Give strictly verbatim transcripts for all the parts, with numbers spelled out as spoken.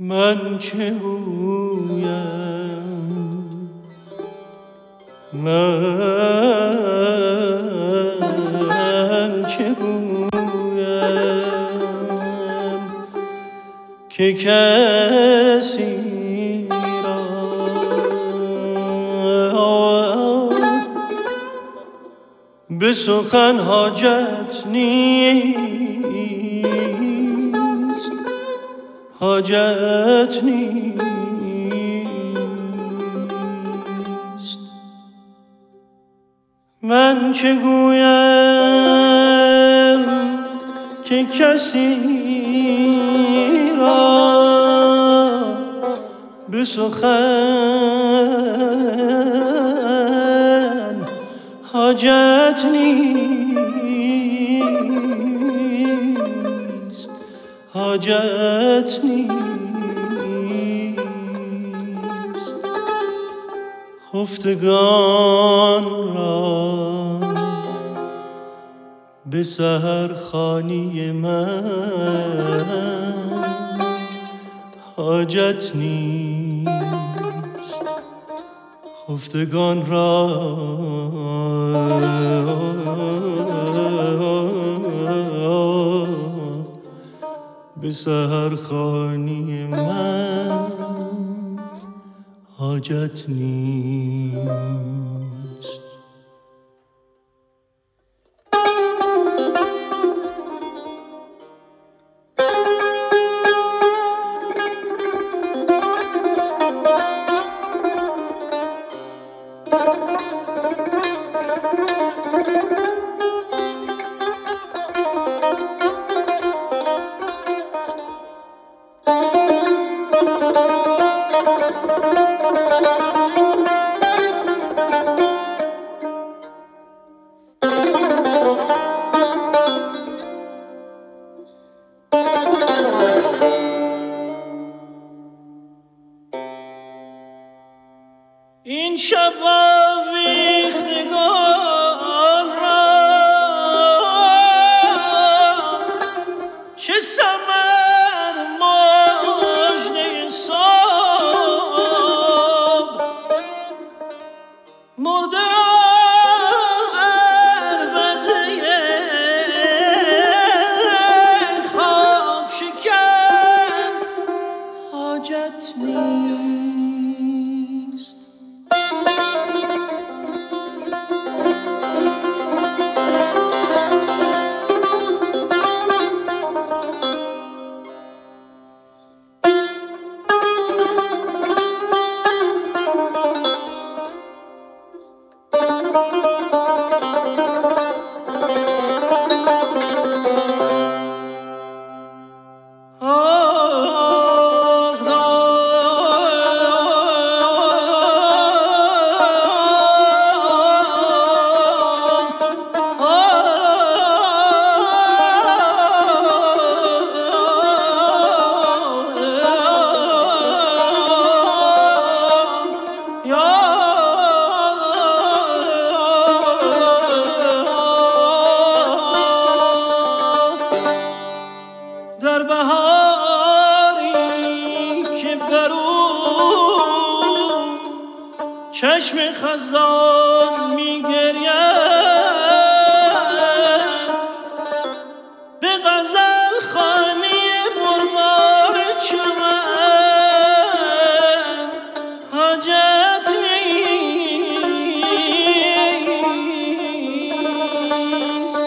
من چه گویم من چه گویم که کسی را به سخن حاجت نیست حاجت نیست. من چه گویم که کسی را به سخن حاجت نیست حاجت نیست. خفتگان را به سحرخوانی من حاجت نیست. خفتگان را به سحرخوانی من حاجت نیست. این شب آویختگان را چه ثمر مژده صبح مرده را عربده خواب شکن حاجت نیست. در بهاری که برو چشم خزان می گرید به غزل خوانی مرغان چمن حاجت نیست.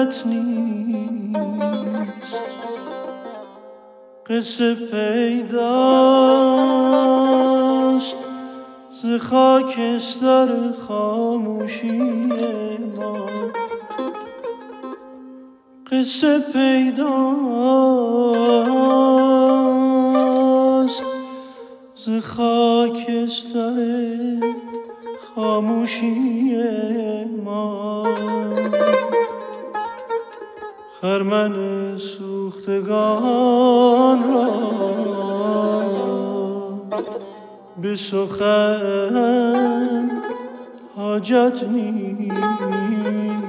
حاجت نیست. قصه پیداست ز خاکستر خاموشی ما، قصه پیداست ز خاکستر خاموشی ما. خرمن سوختگان را به سخن حاجت نیست.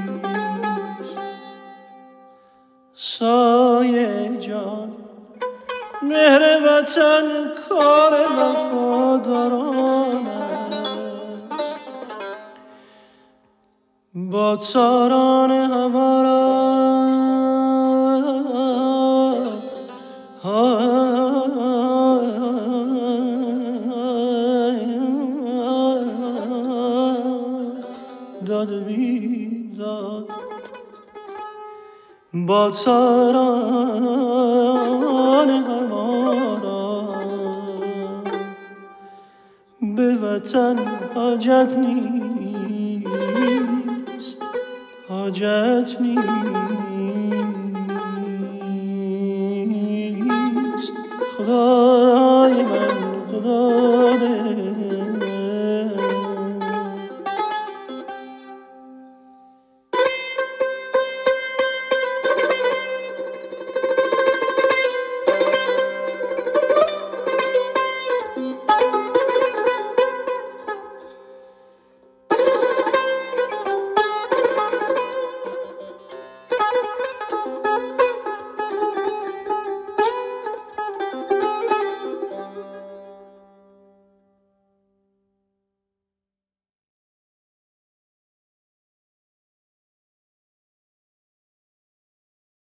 سایه جان مهر وطن کار وفاداران است، بادساران هوا را داد بیداد، بادساران هوا را به وطن حاجت نیست، حاجت نیست.